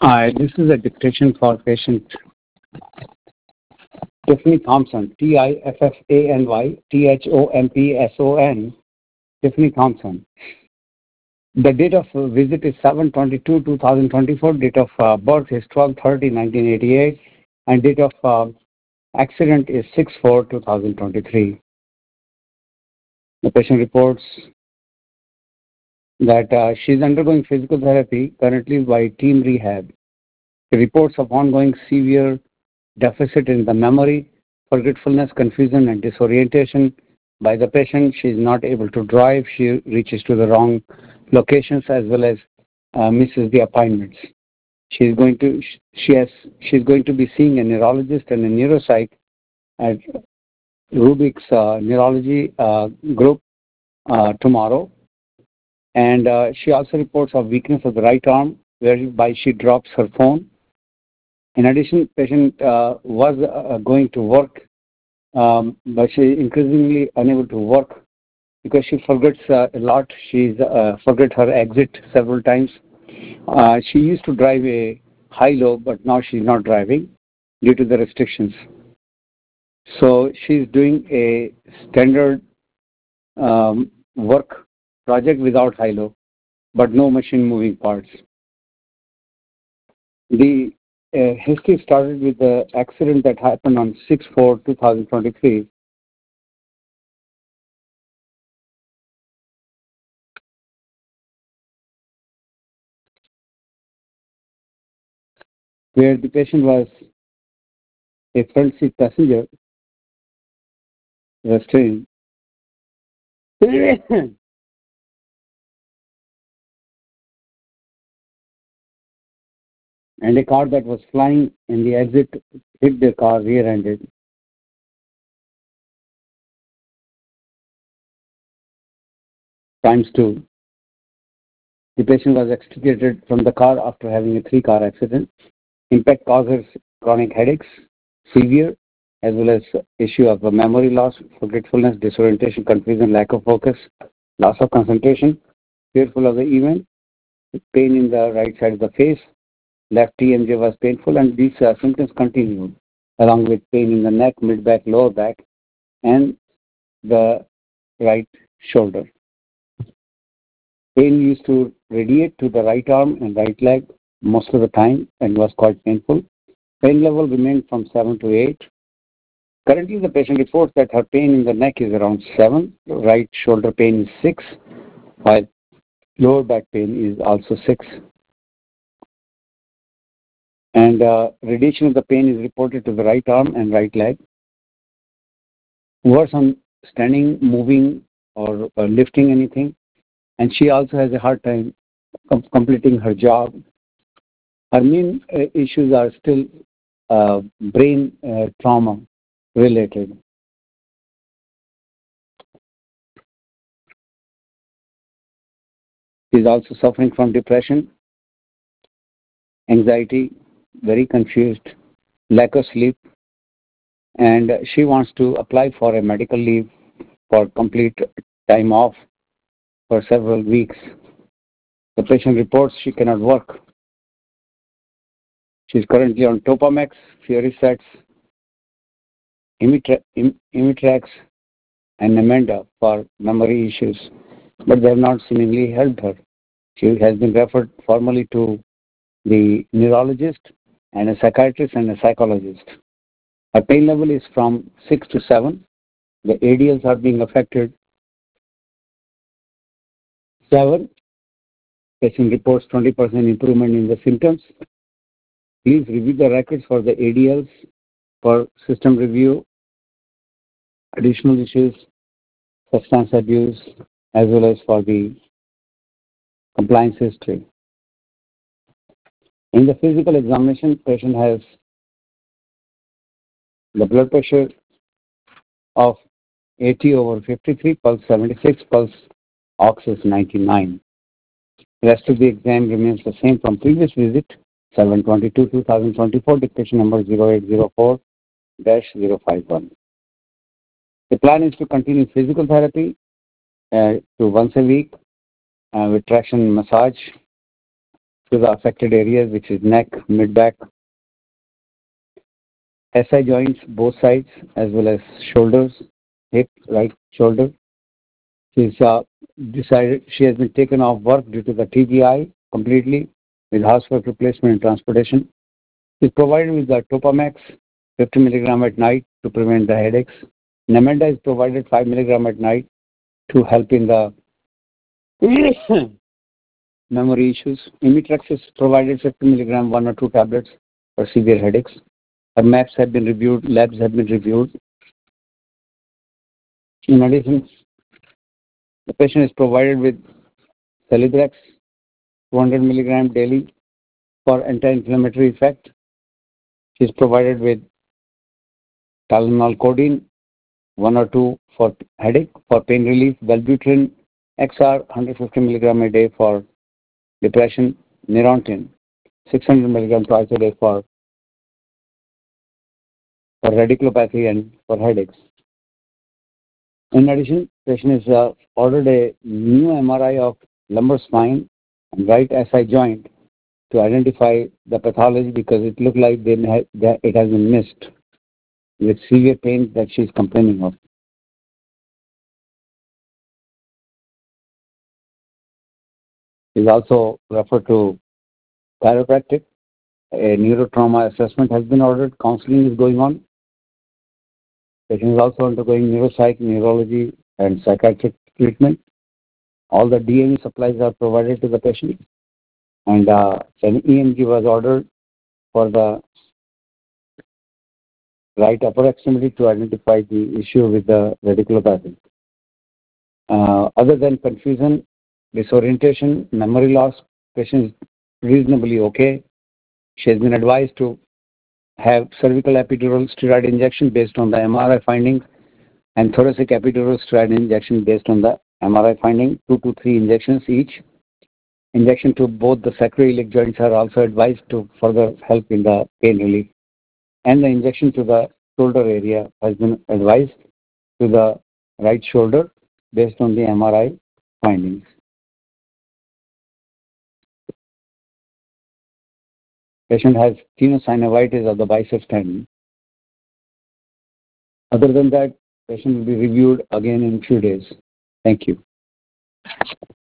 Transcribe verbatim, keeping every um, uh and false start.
Hi, this is a dictation for patient Tiffany Thompson, T I F F A N Y T H O M P S O N, Tiffany Thompson. The date of visit is seven twenty-two two thousand twenty-four, date of uh, birth is twelve thirty nineteen eighty-eight, and date of uh, accident is six four two thousand twenty-three. The patient reports that uh, she is undergoing physical therapy currently by team rehab. She reports of ongoing severe deficit in the memory, forgetfulness, confusion, and disorientation by the patient. She is not able to drive. She reaches to the wrong locations as well as uh, misses the appointments. She is going to she has she is going to be seeing a neurologist and a neuropsych at Rubik's uh, neurology uh, group uh, tomorrow. And uh, she also reports of weakness of the right arm, whereby she drops her phone. In addition, patient uh, was uh, going to work, um, but she is increasingly unable to work because she forgets uh, a lot. She's uh, forget her exit several times. Uh, she used to drive a high-low, but now she's not driving due to the restrictions. So she's doing a standard um, work project without high-low, but no machine moving parts. The uh, history started with the accident that happened on six four two thousand twenty-three. Where the patient was a front seat passenger restrained. And a car that was flying in the exit hit the car rear-ended. Times two. The patient was extricated from the car after having a three-car accident. Impact causes chronic headaches, severe, as well as issue of memory loss, forgetfulness, disorientation, confusion, lack of focus, loss of concentration, fearful of the event, pain in the right side of the face, left T M J was painful, and these uh, symptoms continued, along with pain in the neck, mid-back, lower back, and the right shoulder. Pain used to radiate to the right arm and right leg most of the time and was quite painful. Pain level remained from seven to eight. Currently, the patient reports that her pain in the neck is around seven, right shoulder pain is six, while lower back pain is also six. And uh, radiation of the pain is reported to the right arm and right leg. Worse on standing, moving, or uh, lifting anything. And she also has a hard time com- completing her job. Her main uh, issues are still uh, brain uh, trauma related. She's also suffering from depression, anxiety, very confused, lack of sleep, and she wants to apply for a medical leave for complete time off for several weeks. The patient reports she cannot work. She is currently on Topamax, Fioricets, Imitra- Im- Imitrax, and Namenda for memory issues, but they have not seemingly helped her. She has been referred formally to the neurologist and a psychiatrist and a psychologist. Her pain level is from six to seven. The A D Ls are being affected. seven. Patient reports twenty percent improvement in the symptoms. Please review the records for the A D Ls for system review, additional issues, substance abuse, as well as for the compliance history. In the physical examination, patient has the blood pressure of eighty over fifty-three, pulse seventy-six, pulse ox is ninety-nine. The rest of the exam remains the same from previous visit, seven twenty-two two thousand twenty-four, dictation number zero eight zero four dash zero five one. The plan is to continue physical therapy uh, to once a week uh, with traction massage to the affected areas, which is neck, mid-back, S I joints, both sides, as well as shoulders, hip, right shoulder. She's uh, decided she has been taken off work due to the T B I completely with housework replacement and transportation. She's provided with the Topamax fifty milligram at night to prevent the headaches. Namenda is provided five milligram at night to help in the memory issues. Imitrex is provided fifty milligram, one or two tablets for severe headaches. Her maps have been reviewed, labs have been reviewed. In addition, the patient is provided with Celebrex, two hundred milligram daily for anti-inflammatory effect. She is provided with Tylenol codeine, one or two for headache. For pain relief, Wellbutrin X R, one hundred fifty milligram a day for depression. Neurontin, six hundred milligram twice a day for, for radiculopathy and for headaches. In addition, patient is uh, ordered a new M R I of lumbar spine and right S I joint to identify the pathology because it looked like they may have, that it has been missed with severe pain that she is complaining of. Is also referred to chiropractic. A neurotrauma assessment has been ordered. Counseling is going on. Patient is also undergoing neuropsych, neurology, and psychiatric treatment. All the D M E supplies are provided to the patient, and uh, an E M G was ordered for the right upper extremity to identify the issue with the radiculopathy. Uh, other than confusion, disorientation, memory loss, patient is reasonably okay. She has been advised to have cervical epidural steroid injection based on the M R I findings and thoracic epidural steroid injection based on the M R I finding, two to three injections each. Injection to both the sacroiliac joints are also advised to further help in the pain relief. And the injection to the shoulder area has been advised to the right shoulder based on the M R I findings. Patient has tenosynovitis of the biceps tendon. Other than that, patient will be reviewed again in few days. Thank you.